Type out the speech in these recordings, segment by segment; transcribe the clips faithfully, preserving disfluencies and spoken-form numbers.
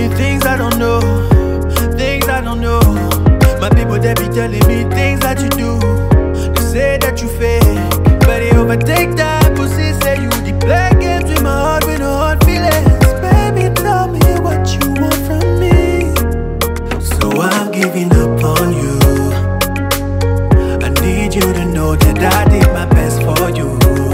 me things I don't know, things I don't know. My people, they be telling me things that you do. They say that you fake, but they overtake that pussy. Say you the play games with my heart, with no hard feelings. Baby, tell me what you want from me. So I'm giving up on you. I need you to know that I did my best for you.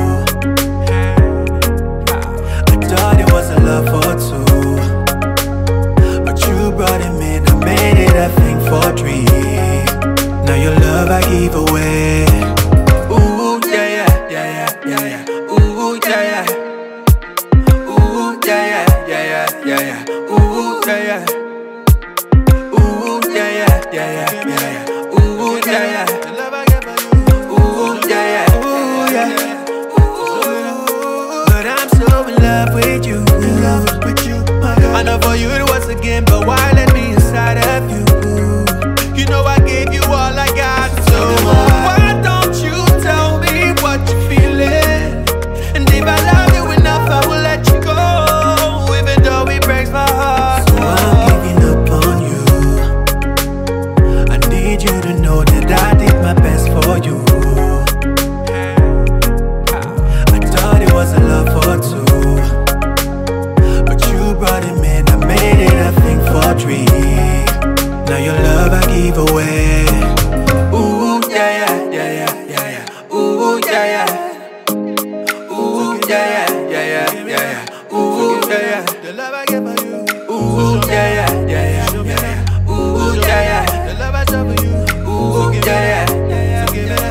I thought it was a love for two, but you brought him in, I made it a thing for three. Now your love I give away. Ooh, yeah, yeah, yeah, yeah, yeah, yeah. Ooh, yeah, yeah. Ooh, yeah, yeah, yeah, yeah, yeah, yeah. Ooh, yeah, yeah. Ooh, yeah, yeah, yeah, yeah, yeah, yeah. Ooh, yeah, yeah. Ooh, yeah, yeah, ooh, yeah. But I'm so in love with you, in love with you. I know for you it was a game, but why let me inside of you? You know I gave you all I got, so why don't you tell me what you're feeling? And if I love you enough, I will let you go, even though it breaks my heart. So I'm giving up on you. I need you to know that I did my best for you. I thought it was a love for two, but you brought him in, I made it a thing for three. Now your love I give away. Ooh, yeah, yeah, yeah, yeah, yeah, yeah. Ooh, yeah, yeah. Ooh, yeah, yeah, yeah, yeah, yeah, yeah. Ooh, yeah, yeah. The love I give for you. Ooh, yeah, yeah, yeah, yeah, yeah, yeah. Ooh, yeah, yeah. The love I show for you. Ooh, yeah, yeah, yeah, yeah.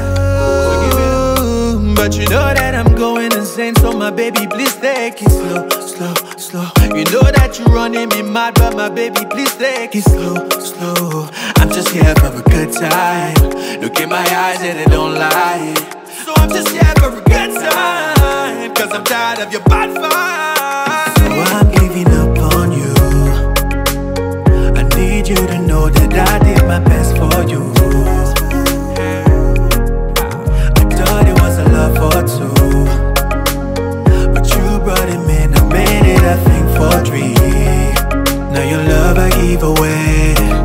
But you know that I'm going insane, so my baby, please take it slow, slow, slow. You know that you're running me mad, but my baby, please take it slow, slow. I'm just here for a good time. Look in my eyes and they don't lie. So I'm just here for a good time, cause I'm tired of your bad vibes. So I'm giving up on you. I need you to know that I did my best for you. I thought it was a love for two, but you brought him in, I made it a thing for three. Now your love I give away.